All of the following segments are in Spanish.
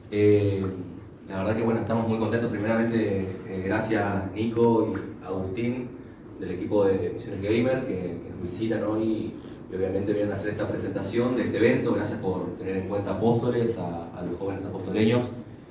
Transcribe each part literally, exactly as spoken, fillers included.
Eh, la verdad que bueno, estamos muy contentos. Primeramente, eh, gracias Nico y Agustín del equipo de Misiones Gamer que, que nos visitan hoy y obviamente vienen a hacer esta presentación de este evento. Gracias por tener en cuenta Apóstoles, a, a los jóvenes apostoleños.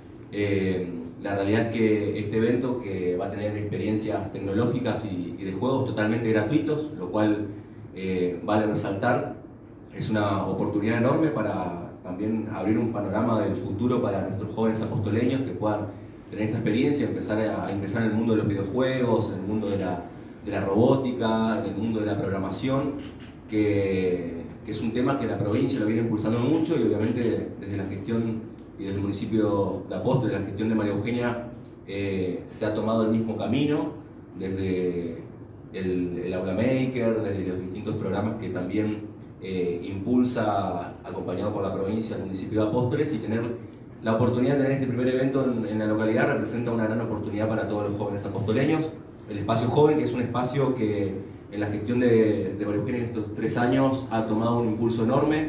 Eh, la realidad es que este evento, que va a tener experiencias tecnológicas y, y de juegos totalmente gratuitos, lo cual eh, vale resaltar, es una oportunidad enorme para también abrir un panorama del futuro para nuestros jóvenes apostoleños que puedan tener esta experiencia, empezar a, a ingresar en el mundo de los videojuegos, en el mundo de la, de la robótica, en el mundo de la programación, que, que es un tema que la provincia lo viene impulsando mucho y obviamente desde la gestión y desde el municipio de Apóstoles, la gestión de María Eugenia, eh, se ha tomado el mismo camino desde el, el Aula Maker, desde los distintos programas que también Eh, impulsa, acompañado por la provincia, el municipio de Apóstoles, y tener la oportunidad de tener este primer evento en, en la localidad representa una gran oportunidad para todos los jóvenes apostoleños. El Espacio Joven, que es un espacio que en la gestión de, de María Eugenia en estos tres años ha tomado un impulso enorme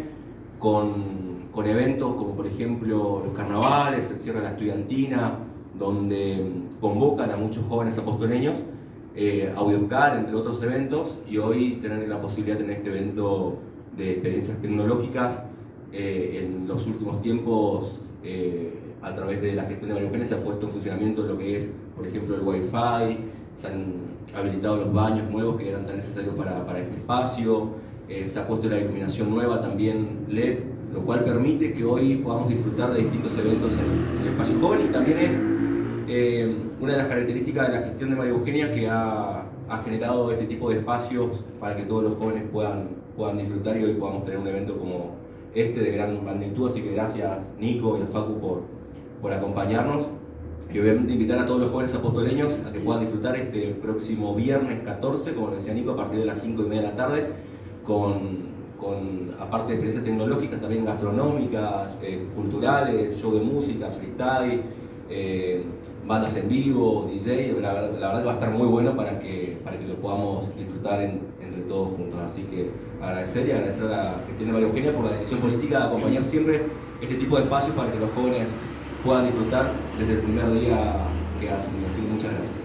con, con eventos como por ejemplo los carnavales, el cierre de la estudiantina, donde convocan a muchos jóvenes apostoleños, eh, Audioscar, entre otros eventos, y hoy tener la posibilidad de tener este evento de experiencias tecnológicas. Eh, en los últimos tiempos, eh, a través de la gestión de María Eugenia, se ha puesto en funcionamiento lo que es, por ejemplo, el Wi-Fi, se han habilitado los baños nuevos que eran tan necesarios para, para este espacio, eh, se ha puesto la iluminación nueva, también L E D, lo cual permite que hoy podamos disfrutar de distintos eventos en, en el Espacio Joven, y también es eh, una de las características de la gestión de María Eugenia que ha, ha generado este tipo de espacios para que todos los jóvenes puedan puedan disfrutar y hoy podamos tener un evento como este de gran magnitud. Así que gracias Nico y a Facu por, por acompañarnos, y obviamente invitar a todos los jóvenes apostoleños a que puedan disfrutar este próximo viernes catorce, como decía Nico, a partir de las cinco y media de la tarde, con, con aparte de experiencias tecnológicas, también gastronómicas, eh, culturales, show de música, freestyle, eh, bandas en vivo, D J. La, la verdad que va a estar muy bueno para que, para que lo podamos disfrutar en, entre todos juntos. Así que agradecer y agradecer a la gestión de María Eugenia por la decisión política de acompañar siempre este tipo de espacios para que los jóvenes puedan disfrutar desde el primer día que asumen. Así que muchas gracias.